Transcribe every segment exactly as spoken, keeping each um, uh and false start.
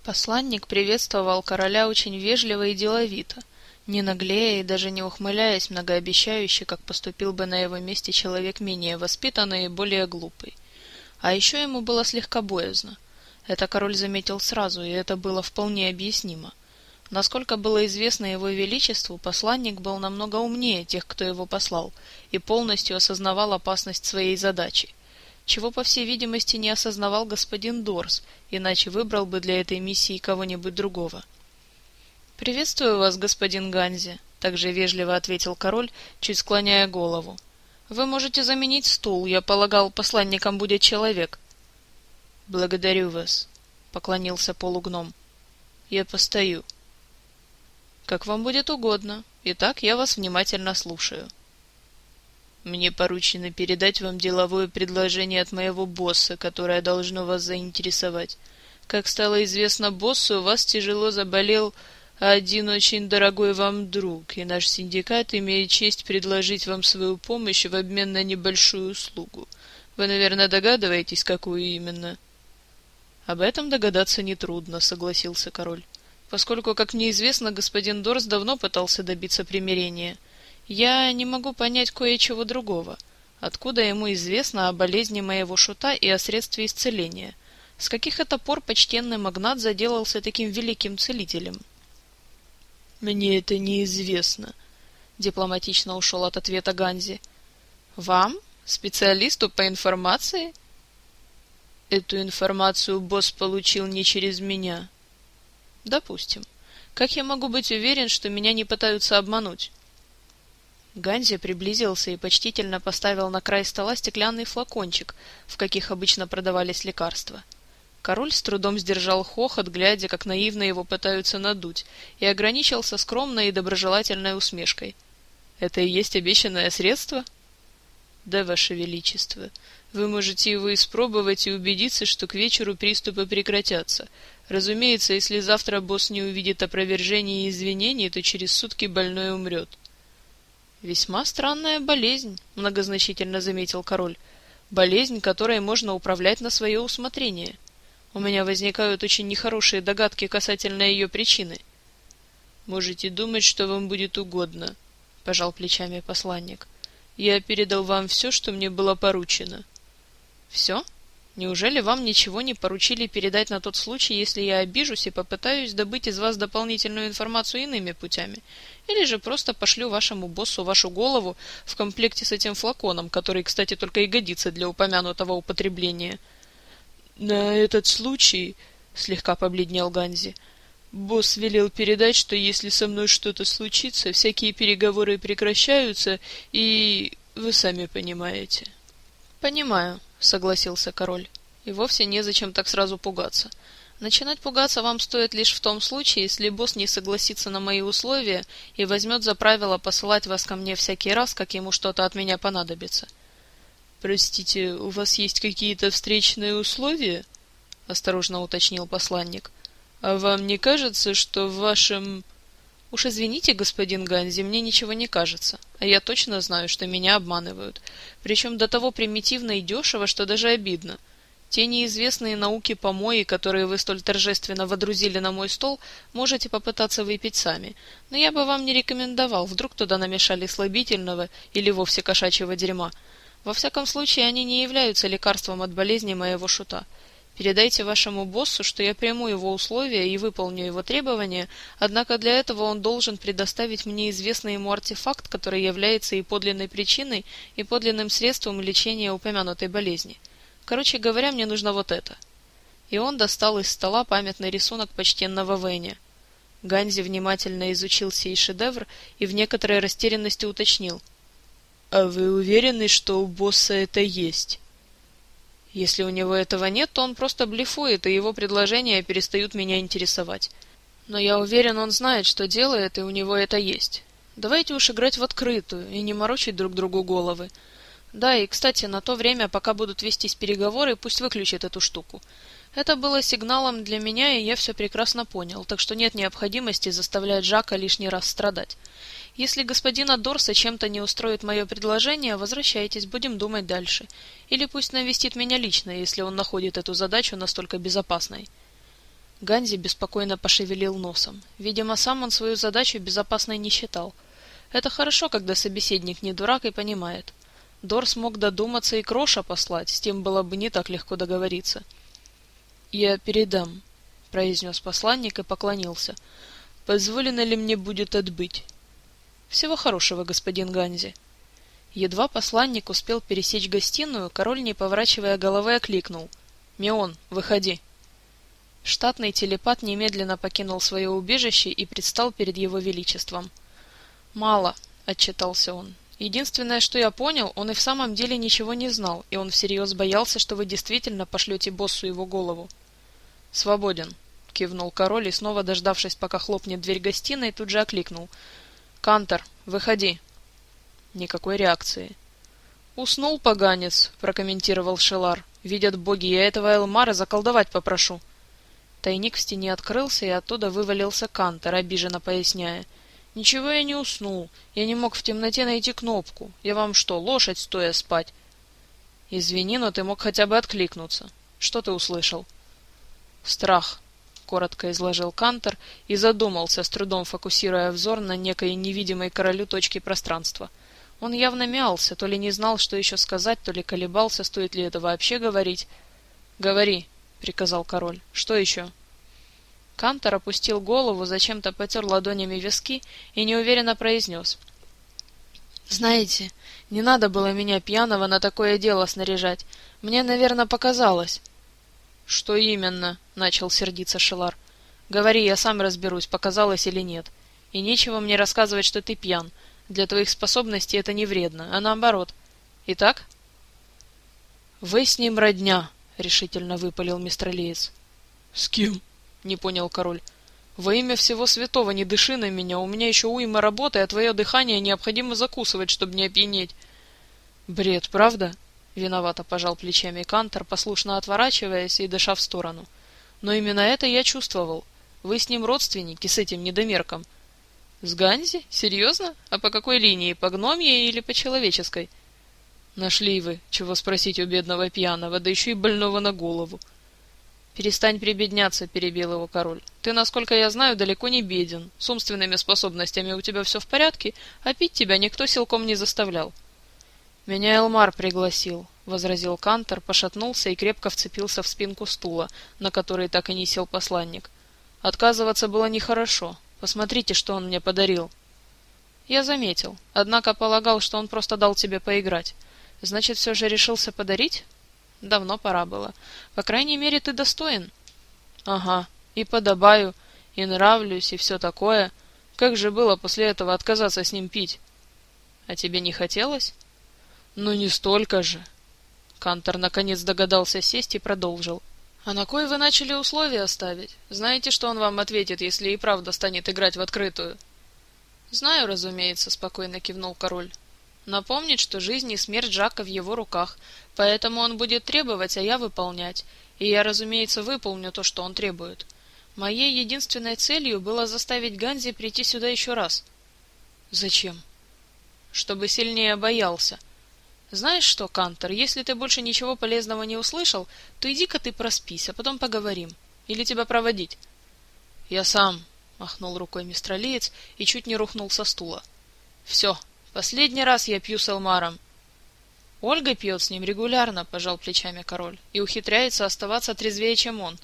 Посланник приветствовал короля очень вежливо и деловито, не наглея и даже не ухмыляясь многообещающе, как поступил бы на его месте человек менее воспитанный и более глупый. А еще ему было слегка боязно. Это король заметил сразу, и это было вполне объяснимо. Насколько было известно его величеству, посланник был намного умнее тех, кто его послал, и полностью осознавал опасность своей задачи, чего, по всей видимости, не осознавал господин Дорс, иначе выбрал бы для этой миссии кого-нибудь другого. «Приветствую вас, господин Ганзи», — также вежливо ответил король, чуть склоняя голову. «Вы можете заменить стул, я полагал, посланником будет человек». «Благодарю вас», — поклонился полугном. «Я постою». «Как вам будет угодно. Итак, я вас внимательно слушаю». «Мне поручено передать вам деловое предложение от моего босса, которое должно вас заинтересовать. Как стало известно боссу, у вас тяжело заболел один очень дорогой вам друг, и наш синдикат имеет честь предложить вам свою помощь в обмен на небольшую услугу. Вы, наверное, догадываетесь, какую именно?» «Об этом догадаться нетрудно», — согласился король, «поскольку, как мне известно, господин Дорс давно пытался добиться примирения. Я не могу понять кое-чего другого. Откуда ему известно о болезни моего шута и о средстве исцеления? С каких это пор почтенный магнат заделался таким великим целителем?» «Мне это неизвестно», — дипломатично ушел от ответа Ганзи. «Вам? Специалисту по информации?» «Эту информацию босс получил не через меня». «Допустим. Как я могу быть уверен, что меня не пытаются обмануть?» Ганзи приблизился и почтительно поставил на край стола стеклянный флакончик, в каких обычно продавались лекарства. Король с трудом сдержал хохот, глядя, как наивно его пытаются надуть, и ограничился скромной и доброжелательной усмешкой. «Это и есть обещанное средство?» «Да, ваше величество. Вы можете его испробовать и убедиться, что к вечеру приступы прекратятся. Разумеется, если завтра босс не увидит опровержений и извинений, то через сутки больной умрет». «Весьма странная болезнь», — многозначительно заметил король. «Болезнь, которой можно управлять на свое усмотрение. У меня возникают очень нехорошие догадки касательно ее причины». «Можете думать, что вам будет угодно», — пожал плечами посланник. «Я передал вам все, что мне было поручено». «Все? Неужели вам ничего не поручили передать на тот случай, если я обижусь и попытаюсь добыть из вас дополнительную информацию иными путями? Или же просто пошлю вашему боссу вашу голову в комплекте с этим флаконом, который, кстати, только и годится для упомянутого употребления?» «На этот случай», — слегка побледнел Ганзи, — «босс велел передать, что если со мной что-то случится, всякие переговоры прекращаются, и вы сами понимаете». «Понимаю», — согласился король. «И вовсе незачем так сразу пугаться. Начинать пугаться вам стоит лишь в том случае, если босс не согласится на мои условия и возьмет за правило посылать вас ко мне всякий раз, как ему что-то от меня понадобится». «Простите, у вас есть какие-то встречные условия?» — осторожно уточнил посланник. «А вам не кажется, что в вашем...» «Уж извините, господин Ганзи, мне ничего не кажется, а я точно знаю, что меня обманывают, причем до того примитивно и дешево, что даже обидно. Те неизвестные науки помои, которые вы столь торжественно водрузили на мой стол, можете попытаться выпить сами, но я бы вам не рекомендовал, вдруг туда намешали слабительного или вовсе кошачьего дерьма. Во всяком случае, они не являются лекарством от болезни моего шута. Передайте вашему боссу, что я приму его условия и выполню его требования, однако для этого он должен предоставить мне известный ему артефакт, который является и подлинной причиной, и подлинным средством лечения упомянутой болезни. Короче говоря, мне нужно вот это». И он достал из стола памятный рисунок почтенного Вэня. Ганзи внимательно изучил сей шедевр и в некоторой растерянности уточнил. «А вы уверены, что у босса это есть?» «Если у него этого нет, то он просто блефует, и его предложения перестают меня интересовать. Но я уверен, он знает, что делает, и у него это есть. Давайте уж играть в открытую и не морочить друг другу головы. Да, и, кстати, на то время, пока будут вестись переговоры, пусть выключит эту штуку. Это было сигналом для меня, и я все прекрасно понял, так что нет необходимости заставлять Жака лишний раз страдать. Если господина Дорса чем-то не устроит мое предложение, возвращайтесь, будем думать дальше. Или пусть навестит меня лично, если он находит эту задачу настолько безопасной». Ганзи беспокойно пошевелил носом. Видимо, сам он свою задачу безопасной не считал. Это хорошо, когда собеседник не дурак и понимает. Дор смог додуматься и Кроша послать, с тем было бы не так легко договориться. «Я передам», — произнес посланник и поклонился. «Позволено ли мне будет отбыть?» «Всего хорошего, господин Ганзи». Едва посланник успел пересечь гостиную, король, не поворачивая головы, окликнул. «Меон, выходи!» Штатный телепат немедленно покинул свое убежище и предстал перед его величеством. «Мало», — отчитался он. «Единственное, что я понял, он и в самом деле ничего не знал, и он всерьез боялся, что вы действительно пошлете боссу его голову». «Свободен», — кивнул король и, снова дождавшись, пока хлопнет дверь гостиной, тут же окликнул. «Кантор, выходи». Никакой реакции. «Уснул поганец», — прокомментировал Шелар. «Видят боги, я этого Элмара заколдовать попрошу». Тайник в стене открылся, и оттуда вывалился Кантор, обиженно поясняя. «Ничего я не уснул. Я не мог в темноте найти кнопку. Я вам что, лошадь стоя спать?» «Извини, но ты мог хотя бы откликнуться. Что ты услышал?» «Страх», — коротко изложил Кантор и задумался, с трудом фокусируя взор на некой невидимой королю точке пространства. Он явно мялся, то ли не знал, что еще сказать, то ли колебался, стоит ли это вообще говорить. «Говори», — приказал король. «Что еще?» Кантор опустил голову, зачем-то потер ладонями виски и неуверенно произнес. «Знаете, не надо было меня пьяного на такое дело снаряжать. Мне, наверное, показалось». «Что именно?» — начал сердиться Шелар. «Говори, я сам разберусь, показалось или нет. И нечего мне рассказывать, что ты пьян. Для твоих способностей это не вредно, а наоборот. Итак?» «Вы с ним родня», — решительно выпалил мистралиец. «С кем?» — не понял король. «Во имя всего святого не дыши на меня, у меня еще уйма работы, а твое дыхание необходимо закусывать, чтобы не опьянеть». «Бред, правда?» — виновато пожал плечами Кантор, послушно отворачиваясь и дыша в сторону. «Но именно это я чувствовал. Вы с ним родственники, с этим недомерком». «С Ганзи? Серьезно? А по какой линии? По гномьей или по человеческой?» «Нашли вы, чего спросить у бедного пьяного, да еще и больного на голову». «Перестань прибедняться», — перебил его король. «Ты, насколько я знаю, далеко не беден. С умственными способностями у тебя все в порядке, а пить тебя никто силком не заставлял». «Меня Элмар пригласил», — возразил Кантор, пошатнулся и крепко вцепился в спинку стула, на который так и не сел посланник. «Отказываться было нехорошо. Посмотрите, что он мне подарил». «Я заметил. Однако полагал, что он просто дал тебе поиграть. Значит, все же решился подарить?» «Давно пора было. По крайней мере, ты достоин». «Ага. И подобаю, и нравлюсь, и все такое. Как же было после этого отказаться с ним пить?» «А тебе не хотелось?» «Ну, не столько же». Кантор наконец догадался сесть и продолжил. «А на кой вы начали условия ставить? Знаете, что он вам ответит, если и правда станет играть в открытую?» «Знаю, разумеется», — спокойно кивнул король. «Напомнит, что жизнь и смерть Жака в его руках, поэтому он будет требовать, а я выполнять. И я, разумеется, выполню то, что он требует. Моей единственной целью было заставить Ганзи прийти сюда еще раз». «Зачем?» «Чтобы сильнее боялся. Знаешь что, Кантор, если ты больше ничего полезного не услышал, то иди-ка ты проспись, а потом поговорим. Или тебя проводить?» «Я сам», — махнул рукой мистралиец и чуть не рухнул со стула. «Все, последний раз я пью с Элмаром». «Ольга пьет с ним регулярно», — пожал плечами король, «и ухитряется оставаться трезвее, чем он».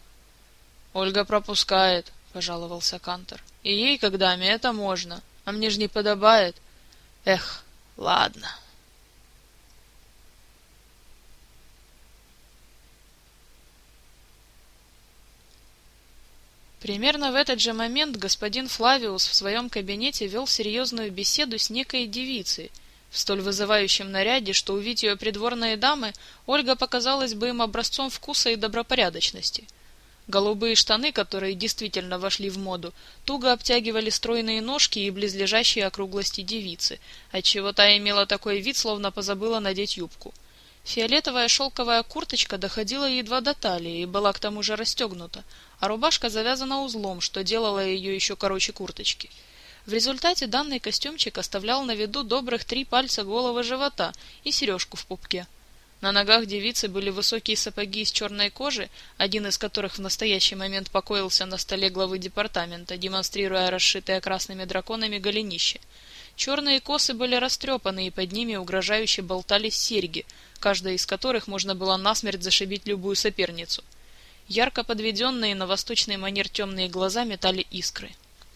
«Ольга пропускает», — пожаловался Кантор. «И ей, как даме, это можно, а мне же не подобает. Эх, ладно». Примерно в этот же момент господин Флавиус в своем кабинете вел серьезную беседу с некой девицей, в столь вызывающем наряде, что увидеть ее придворные дамы, Ольга показалась бы им образцом вкуса и добропорядочности. Голубые штаны, которые действительно вошли в моду, туго обтягивали стройные ножки и близлежащие округлости девицы, отчего та имела такой вид, словно позабыла надеть юбку. Фиолетовая шелковая курточка доходила едва до талии и была к тому же расстегнута, а рубашка завязана узлом, что делало ее еще короче курточки. В результате данный костюмчик оставлял на виду добрых три пальца голого живота и сережку в пупке. На ногах девицы были высокие сапоги из черной кожи, один из которых в настоящий момент покоился на столе главы департамента, демонстрируя расшитое красными драконами голенище. Черные косы были растрепаны, и под ними угрожающе болтались серьги, каждая из которых можно было насмерть зашибить любую соперницу. Ярко подведенные на восточный манер темные глаза метали искры.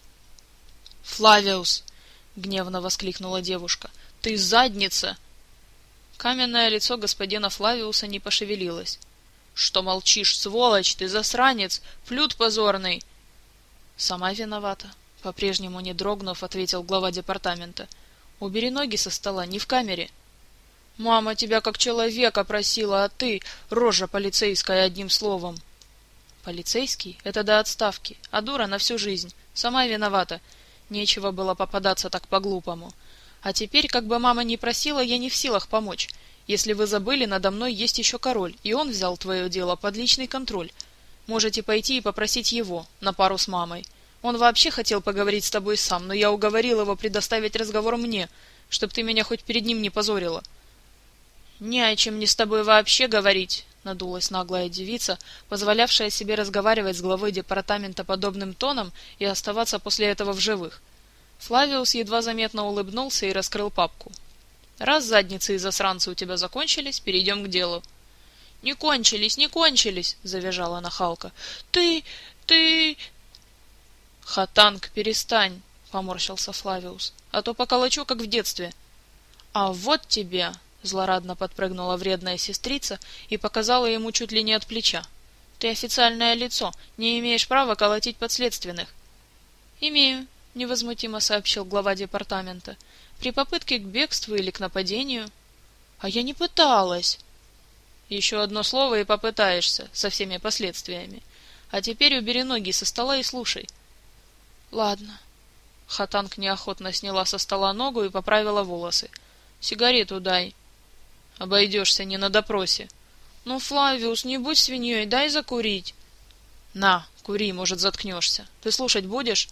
«Флавиус!» — гневно воскликнула девушка. «Ты задница!» Каменное лицо господина Флавиуса не пошевелилось. «Что молчишь, сволочь? Ты засранец! Плют позорный!» «Сама виновата», — по-прежнему не дрогнув, ответил глава департамента. «Убери ноги со стола, не в камере». «Мама тебя как человека просила, а ты — рожа полицейская, одним словом». «Полицейский — это до отставки, а дура на всю жизнь. Сама виновата. Нечего было попадаться так по-глупому. А теперь, как бы мама ни просила, я не в силах помочь. Если вы забыли, надо мной есть еще король, и он взял твое дело под личный контроль. Можете пойти и попросить его, на пару с мамой. Он вообще хотел поговорить с тобой сам, но я уговорил его предоставить разговор мне, чтоб ты меня хоть перед ним не позорила». «Не о чем мне с тобой вообще говорить», — надулась наглая девица, позволявшая себе разговаривать с главой департамента подобным тоном и оставаться после этого в живых. Флавиус едва заметно улыбнулся и раскрыл папку. «Раз задницы и засранцы у тебя закончились, перейдем к делу». «Не кончились, не кончились!» — завизжала нахалка. «Ты... ты...» «Хатанг, перестань!» — поморщился Флавиус. «А то поколочу, как в детстве». «А вот тебе!» — злорадно подпрыгнула вредная сестрица и показала ему чуть ли не от плеча. «Ты официальное лицо, не имеешь права колотить подследственных». «Имею», — невозмутимо сообщил глава департамента. «При попытке к бегству или к нападению». «А я не пыталась». «Еще одно слово и попытаешься, со всеми последствиями. А теперь убери ноги со стола и слушай». «Ладно». Хатанг неохотно сняла со стола ногу и поправила волосы. «Сигарету дай». «Обойдешься не на допросе». «Ну, Флавиус, не будь свиньей, дай закурить». «На, кури, может, заткнешься. Ты слушать будешь?»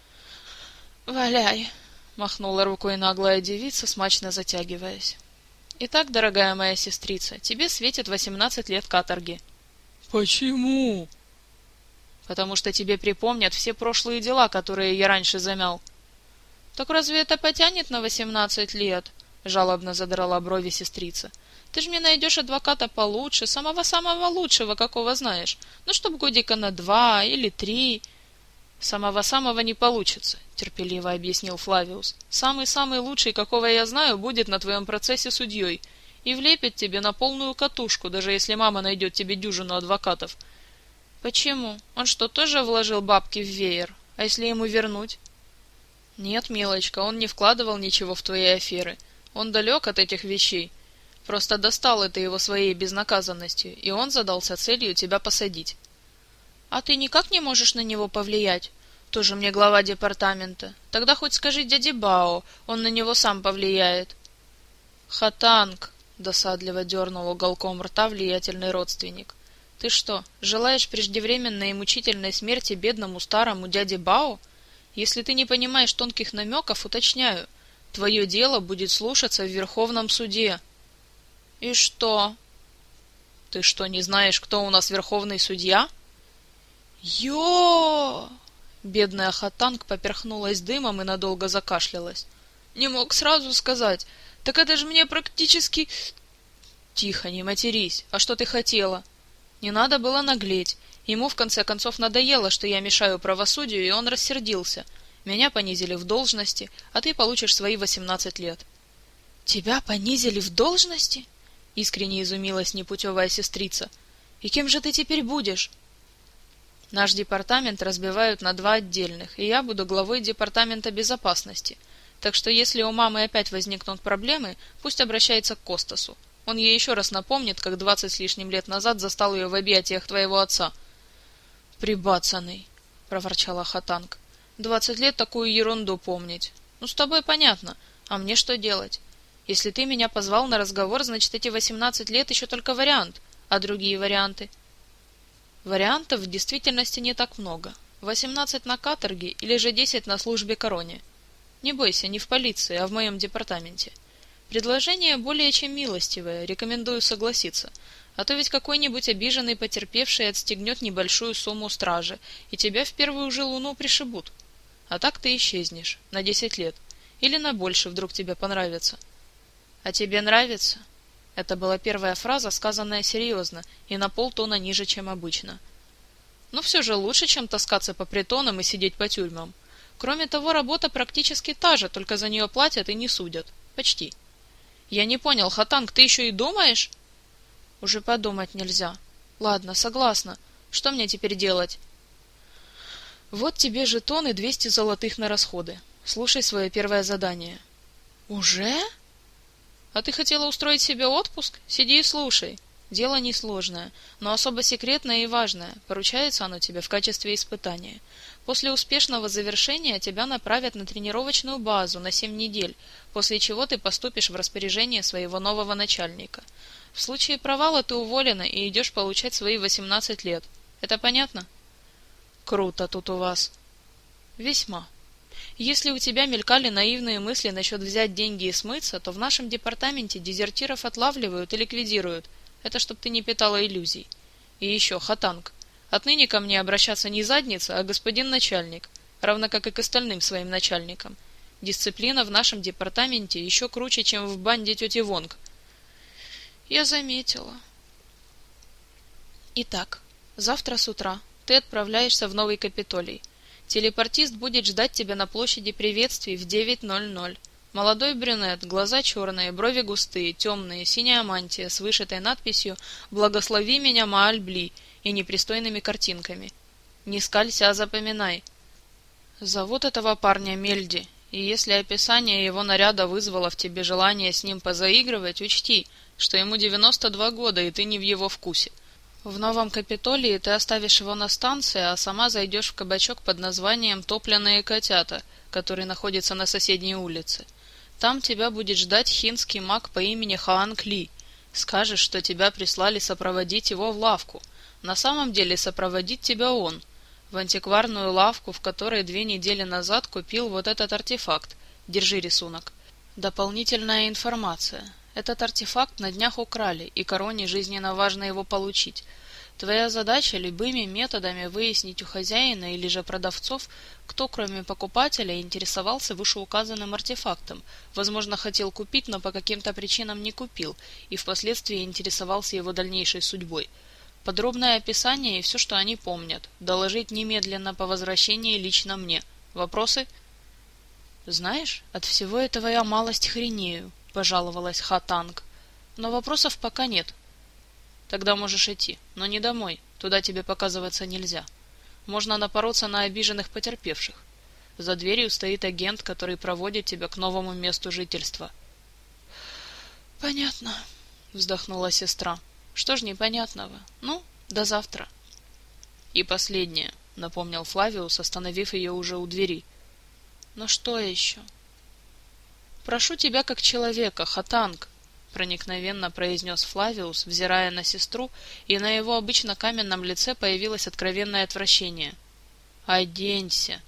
«Валяй», — махнула рукой наглая девица, смачно затягиваясь. «Итак, дорогая моя сестрица, тебе светит восемнадцать лет каторги». «Почему?» «Потому что тебе припомнят все прошлые дела, которые я раньше замял». «Так разве это потянет на восемнадцать лет?» — жалобно задрала брови сестрица. «Ты ж мне найдешь адвоката получше, самого-самого лучшего, какого знаешь. Ну, чтоб годика на два или три». «Самого-самого не получится», — терпеливо объяснил Флавиус. «Самый-самый лучший, какого я знаю, будет на твоем процессе судьей и влепит тебе на полную катушку, даже если мама найдет тебе дюжину адвокатов». «Почему? Он что, тоже вложил бабки в веер? А если ему вернуть?» «Нет, милочка, он не вкладывал ничего в твои аферы. Он далек от этих вещей. Просто достал это его своей безнаказанностью, и он задался целью тебя посадить». «А ты никак не можешь на него повлиять? Тоже мне глава департамента. Тогда хоть скажи дяде Бао, он на него сам повлияет». «Хатанг», — досадливо дернул уголком рта влиятельный родственник. «Ты что, желаешь преждевременной и мучительной смерти бедному старому дяде Бао? Если ты не понимаешь тонких намеков, уточняю, твое дело будет слушаться в Верховном суде». «И что?» «Ты что, не знаешь, кто у нас верховный судья?» «Ё!» Бедная Хатанг поперхнулась дымом и надолго закашлялась. «Не мог сразу сказать. Так это же мне практически...» «Тихо, не матерись. А что ты хотела?» «Не надо было наглеть. Ему, в конце концов, надоело, что я мешаю правосудию, и он рассердился. Меня понизили в должности, а ты получишь свои восемнадцать лет». «Тебя понизили в должности?» — искренне изумилась непутевая сестрица. «И кем же ты теперь будешь?» «Наш департамент разбивают на два отдельных, и я буду главой департамента безопасности. Так что если у мамы опять возникнут проблемы, пусть обращается к Костасу. Он ей еще раз напомнит, как двадцать с лишним лет назад застал ее в объятиях твоего отца». «Прибацанный», — проворчала Хатанг. «Двадцать лет такую ерунду помнить. Ну, с тобой понятно. А мне что делать? Если ты меня позвал на разговор, значит, эти восемнадцать лет еще только вариант. А другие варианты?» «Вариантов в действительности не так много. Восемнадцать на каторге или же десять на службе короне. Не бойся, не в полиции, а в моем департаменте. Предложение более чем милостивое, рекомендую согласиться. А то ведь какой-нибудь обиженный потерпевший отстегнет небольшую сумму стражи, и тебя в первую же луну пришибут. А так ты исчезнешь на десять лет. Или на больше, вдруг тебе понравится. А тебе нравится? Это была первая фраза, сказанная серьезно, и на полтона ниже, чем обычно. Но все же лучше, чем таскаться по притонам и сидеть по тюрьмам. Кроме того, работа практически та же, только за нее платят и не судят. Почти. Я не понял, Хатанг, ты еще и думаешь? Уже подумать нельзя. Ладно, согласна. Что мне теперь делать? Вот тебе жетон и двести золотых на расходы. Слушай свое первое задание. Уже? А ты хотела устроить себе отпуск? Сиди и слушай. Дело несложное, но особо секретное и важное. Поручается оно тебе в качестве испытания. После успешного завершения тебя направят на тренировочную базу на семь недель, после чего ты поступишь в распоряжение своего нового начальника. В случае провала ты уволена и идешь получать свои восемнадцать лет. Это понятно? Круто тут у вас. Весьма. Если у тебя мелькали наивные мысли насчет взять деньги и смыться, то в нашем департаменте дезертиров отлавливают и ликвидируют. Это чтоб ты не питала иллюзий. И еще, Хатанг, отныне ко мне обращаться не задница, а господин начальник, равно как и к остальным своим начальникам. Дисциплина в нашем департаменте еще круче, чем в банде тети Вонг. Я заметила. Итак, завтра с утра ты отправляешься в Новый Капитолий. Телепортист будет ждать тебя на площади приветствий в девять ноль ноль. Молодой брюнет, глаза черные, брови густые, темные, синяя мантия с вышитой надписью «Благослови меня, Мааль-Бли» и непристойными картинками. Не скалься, а запоминай. Зовут этого парня Мельди, и если описание его наряда вызвало в тебе желание с ним позаигрывать, учти, что ему девяносто два года, и ты не в его вкусе. В Новом Капитолии ты оставишь его на станции, а сама зайдешь в кабачок под названием «Топленые котята», который находится на соседней улице. Там тебя будет ждать хинский маг по имени Хаанг Ли. Скажешь, что тебя прислали сопроводить его в лавку. На самом деле сопроводит тебя он. В антикварную лавку, в которой две недели назад купил вот этот артефакт. Держи рисунок. Дополнительная информация. Этот артефакт на днях украли, и короне жизненно важно его получить. Твоя задача любыми методами выяснить у хозяина или же продавцов, кто кроме покупателя интересовался вышеуказанным артефактом, возможно, хотел купить, но по каким-то причинам не купил, и впоследствии интересовался его дальнейшей судьбой. Подробное описание и все, что они помнят. Доложить немедленно по возвращении лично мне. Вопросы? Знаешь, от всего этого я малость хренею, пожаловалась Хатанг. Но вопросов пока нет. Тогда можешь идти, но не домой, туда тебе показываться нельзя. Можно напороться на обиженных потерпевших. За дверью стоит агент, который проводит тебя к новому месту жительства. Понятно, вздохнула сестра. Что ж непонятного? Ну, до завтра. И последнее, напомнил Флавиус, остановив ее уже у двери. Но что еще? Прошу тебя как человека, Хатанг, проникновенно произнес Флавиус, взирая на сестру, и на его обычно каменном лице появилось откровенное отвращение. «Оденься!»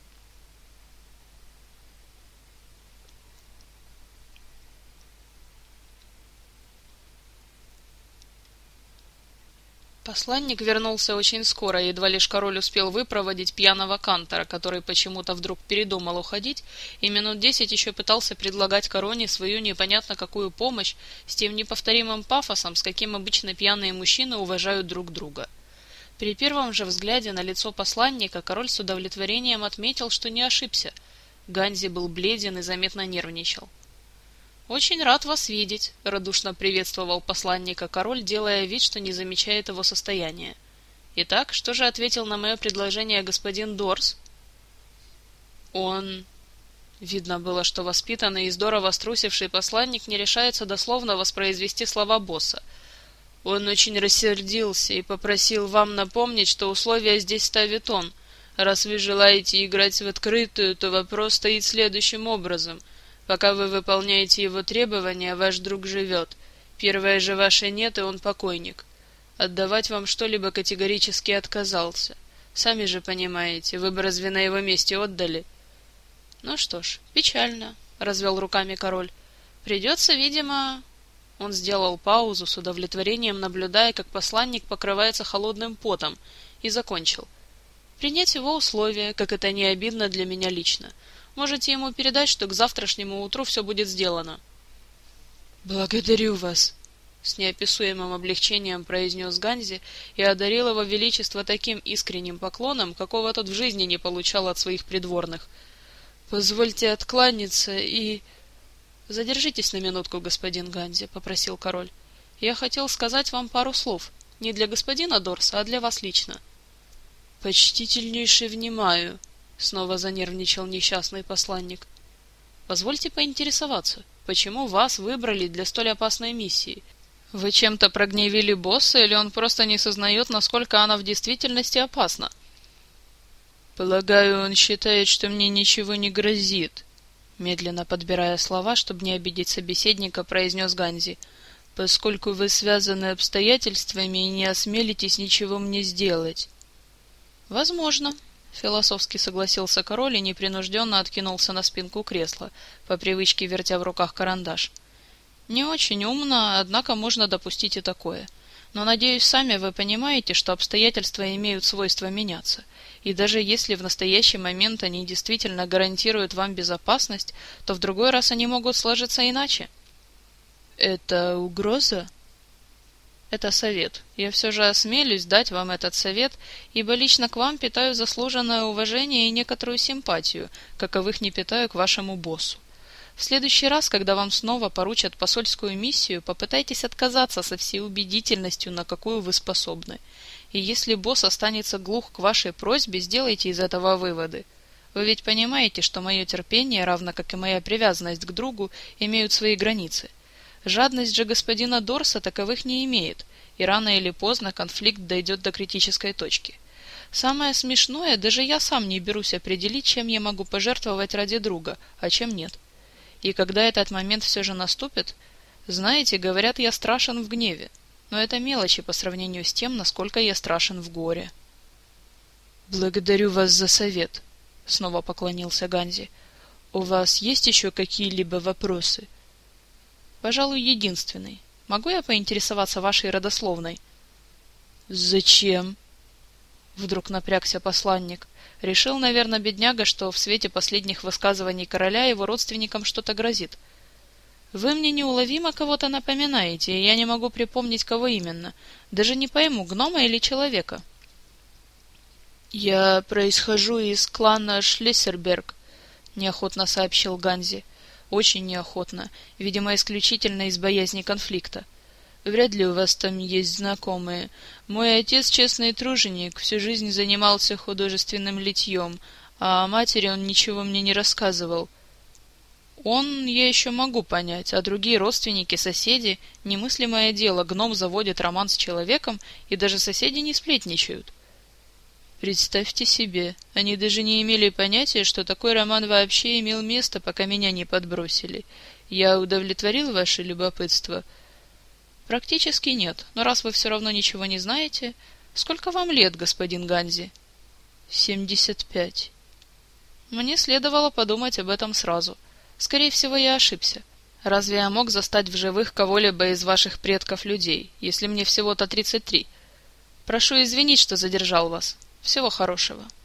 Посланник вернулся очень скоро, едва лишь король успел выпроводить пьяного кантора, который почему-то вдруг передумал уходить, и минут десять еще пытался предлагать короне свою непонятно какую помощь с тем неповторимым пафосом, с каким обычно пьяные мужчины уважают друг друга. При первом же взгляде на лицо посланника король с удовлетворением отметил, что не ошибся. Ганзи был бледен и заметно нервничал. «Очень рад вас видеть», — радушно приветствовал посланника король, делая вид, что не замечает его состояния. «Итак, что же ответил на мое предложение господин Дорс?» «Он...» Видно было, что воспитанный и здорово струсивший посланник не решается дословно воспроизвести слова босса. «Он очень рассердился и попросил вам напомнить, что условия здесь ставит он. Раз вы желаете играть в открытую, то вопрос стоит следующим образом — пока вы выполняете его требования, ваш друг живет. Первое же ваше нет, и он покойник. Отдавать вам что-либо категорически отказался. Сами же понимаете, вы бы разве на его месте отдали? Ну что ж, печально, развел руками король. Придется, видимо... Он сделал паузу, с удовлетворением наблюдая, как посланник покрывается холодным потом, и закончил. Принять его условия, как это не обидно для меня лично. Можете ему передать, что к завтрашнему утру все будет сделано. «Благодарю вас», — с неописуемым облегчением произнес Ганзи и одарил его величество таким искренним поклоном, какого тот в жизни не получал от своих придворных. «Позвольте откланяться и...» «Задержитесь на минутку, господин Ганзи», — попросил король. «Я хотел сказать вам пару слов, не для господина Дорса, а для вас лично». «Почтительнейше внимаю», — снова занервничал несчастный посланник. «Позвольте поинтересоваться, почему вас выбрали для столь опасной миссии? Вы чем-то прогневили босса, или он просто не сознает, насколько она в действительности опасна?» «Полагаю, он считает, что мне ничего не грозит», — медленно подбирая слова, чтобы не обидеть собеседника, произнес Ганзи, «поскольку вы связаны обстоятельствами и не осмелитесь ничего мне сделать». «Возможно», — философски согласился король и непринужденно откинулся на спинку кресла, по привычке вертя в руках карандаш. «Не очень умно, однако можно допустить и такое. Но, надеюсь, сами вы понимаете, что обстоятельства имеют свойство меняться, и даже если в настоящий момент они действительно гарантируют вам безопасность, то в другой раз они могут сложиться иначе». «Это угроза?» «Это совет. Я все же осмелюсь дать вам этот совет, ибо лично к вам питаю заслуженное уважение и некоторую симпатию, каковых не питаю к вашему боссу. В следующий раз, когда вам снова поручат посольскую миссию, попытайтесь отказаться со всей убедительностью, на какую вы способны. И если босс останется глух к вашей просьбе, сделайте из этого выводы. Вы ведь понимаете, что мое терпение, равно как и моя привязанность к другу, имеют свои границы. Жадность же господина Дорса таковых не имеет, и рано или поздно конфликт дойдет до критической точки. Самое смешное, даже я сам не берусь определить, чем я могу пожертвовать ради друга, а чем нет. И когда этот момент все же наступит, знаете, говорят, я страшен в гневе, но это мелочи по сравнению с тем, насколько я страшен в горе. «Благодарю вас за совет», — снова поклонился Ганзи. «У вас есть еще какие-либо вопросы?» «Пожалуй, единственный. Могу я поинтересоваться вашей родословной?» «Зачем?» Вдруг напрягся посланник. Решил, наверное, бедняга, что в свете последних высказываний короля его родственникам что-то грозит. «Вы мне неуловимо кого-то напоминаете, и я не могу припомнить, кого именно. Даже не пойму, гнома или человека». «Я происхожу из клана Шлиссерберг», — неохотно сообщил Ганзи. «Очень неохотно, видимо, исключительно из боязни конфликта. Вряд ли у вас там есть знакомые. Мой отец честный труженик, всю жизнь занимался художественным литьем, а о матери он ничего мне не рассказывал. Он я еще могу понять, а другие родственники, соседи, немыслимое дело, гном заводит роман с человеком, и даже соседи не сплетничают». «Представьте себе, они даже не имели понятия, что такой роман вообще имел место, пока меня не подбросили. Я удовлетворил ваше любопытство?» «Практически нет, но раз вы все равно ничего не знаете... Сколько вам лет, господин Ганзи?» «Семьдесят пять». «Мне следовало подумать об этом сразу. Скорее всего, я ошибся. Разве я мог застать в живых кого-либо из ваших предков-людей, если мне всего-то тридцать три? Прошу извинить, что задержал вас. Всего хорошего».